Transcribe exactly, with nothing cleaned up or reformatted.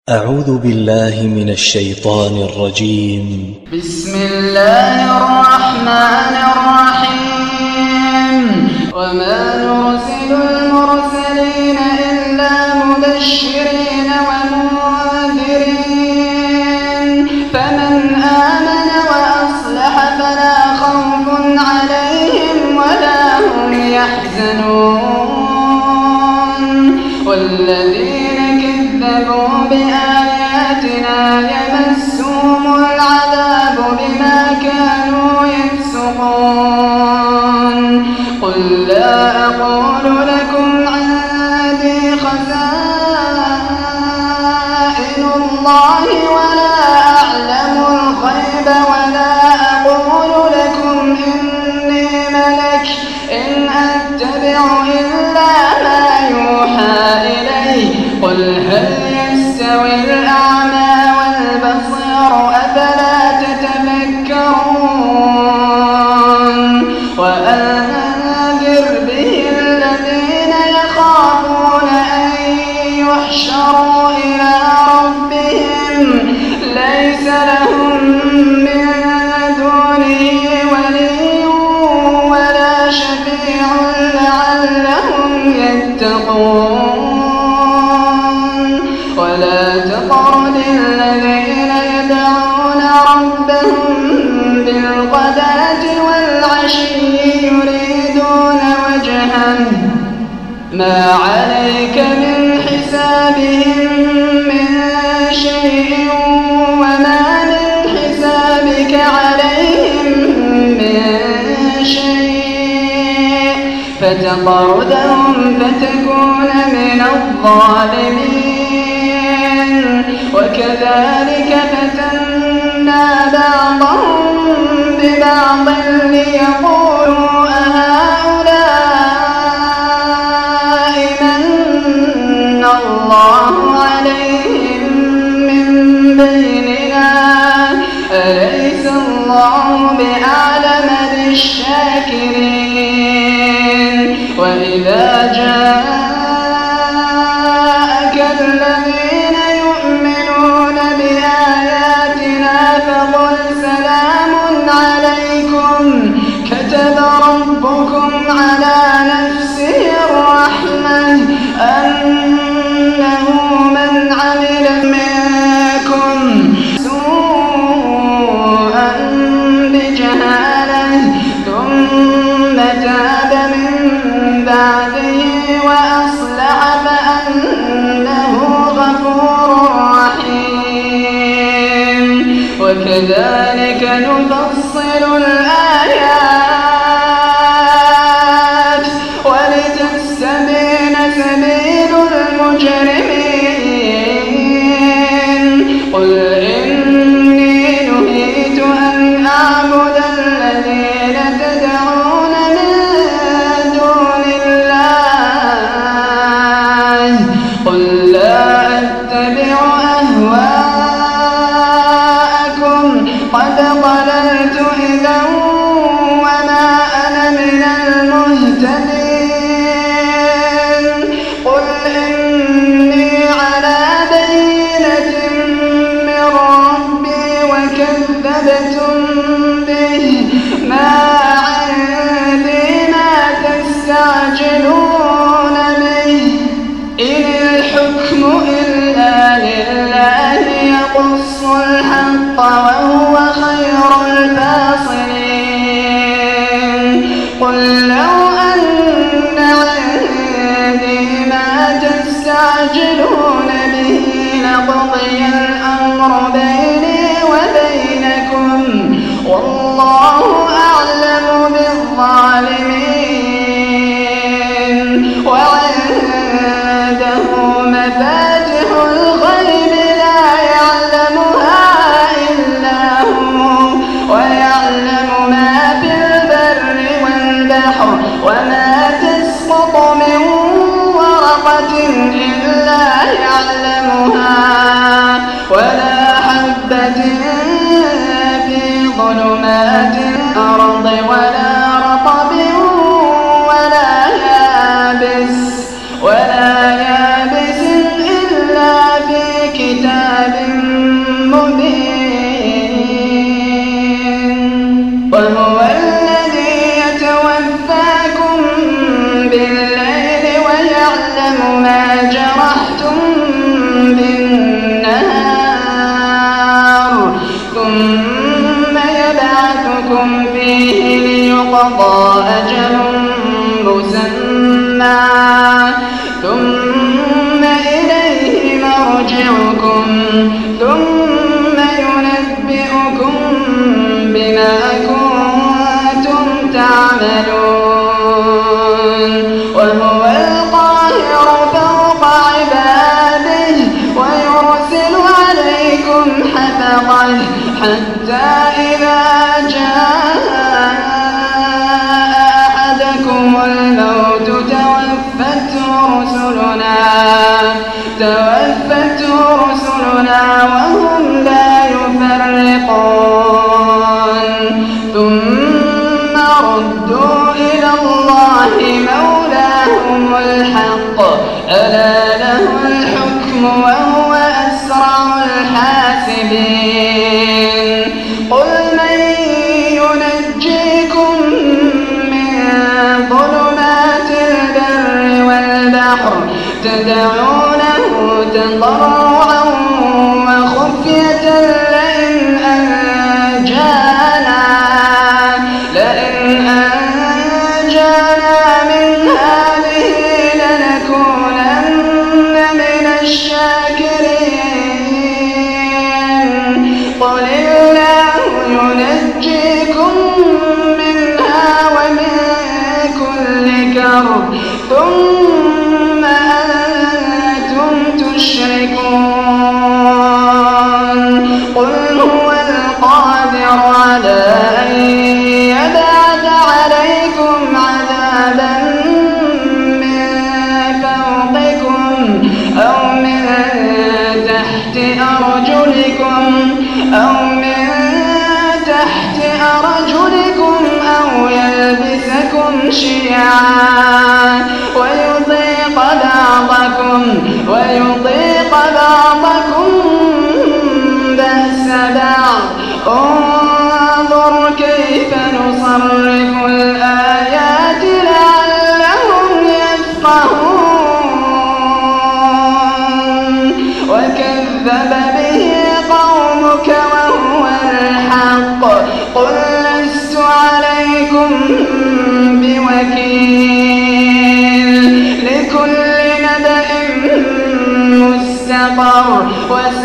أعوذ بالله من الشيطان الرجيم. بسم الله الرحمن الرحيم. وما نرسل المرسلين إلا مبشرين ومنذرين فمن آمن وأصلح فلا خوف عليهم ولا هم يحزنون والذين كذبوا بآياتنا يمسهم العذاب بما كانوا يفسقون. قل لا أقول لكم عندي خزائن الله ولا أعلم الغيب ولا أقول لكم إني ملك إن أتبع إلا ما يوحى إلي. قل هل يستوي الأعمى والبصير أفلا تتفكرون. وأنذر به الذين يخافون أن يحشروا إلى ربهم ليس لهم من دونه ولي ولا شفيع لعلهم يتقون. ولا تطرد الذين يدعون ربهم بالغداة والعشي يريدون وجهه ما عليك من حسابهم من شيء وما من حسابك عليهم من شيء فتطردهم فتكون من الظالمين. وكذلك فتنا بعضهم ببعض ليقولوا أهؤلاء من الله عليهم من بيننا أليس الله بأعلم بالشاكرين. وإذا جاءك الذين يؤمنون بآياتنا فقل سلام عليكم كتب ربكم على نفسه الرحمة أنه من عمل منكم سوءا بجهالة ثم تاب من بعده وأصلح فأنه غفور رحيم. وكذلك نفصل الآيات ولتستبين سبيل المجرمين. قل إني نهيت أن أعبد الذين تدعون من دون الله. قل لا أتبع أهواءكم قد ضللت إذا وما أنا من المهتدين. قل إني على بينة من ربي وكذبتم به ما عندي ما تستعجلون به إن الحكم إلا لله يقص الحق وهو خير الفاصلين. قل لو أن عندي ما تستعجلون به لقضي الأمر بيني وبينكم والله أعلم بالظالمين. وعنده مفاتح الغيب لا يعلمها إلا هو ويعلم ما في البر والبحر وما تسقط من ورقة إلا يعلمها ولا حبة في ظلمات الأرض ولا رطب كتاب مبين وهو الذي يتوفاكم بالليل ويعلم ما جرحتم بالنهار ثم يبعثكم فيه ليقضى أجل مسمى ثم إليه مرجعكم ثم ينبئكم بما كنتم تعملون وهو القاهر فوق عباده ويرسل عليكم حفظه حتى إذا جاء أحدكم الموت توفته رسلنا توفته رسلنا وهم لا يفرقون ثم ردوا إلى الله مولاهم الحق ألا له الحكم وهو أسرع الحاسبين قل من ينجيكم من ظلمات البر والبحر تدعونه تضرعا وخفية لئن أنجانا لئن أنجانا من هذه لنكونن من الشاكرين قل الله ينجيكم منها ومن كل كرب ثم أنتم تشركون قل هو القادر على أن يبعث عليكم عذابا من فوقكم أو من تحت أرجلكم أو من تحت أرجلكم أو يلبسكم شيعا ويضيق بعضكم ويضيق بعضكم بأس بعض انظر كيف نصرف الآيات لعلهم يفقهون وكذب به قومك وهو الحق قل لست عليكم بوكيل لكل نبأ مستقر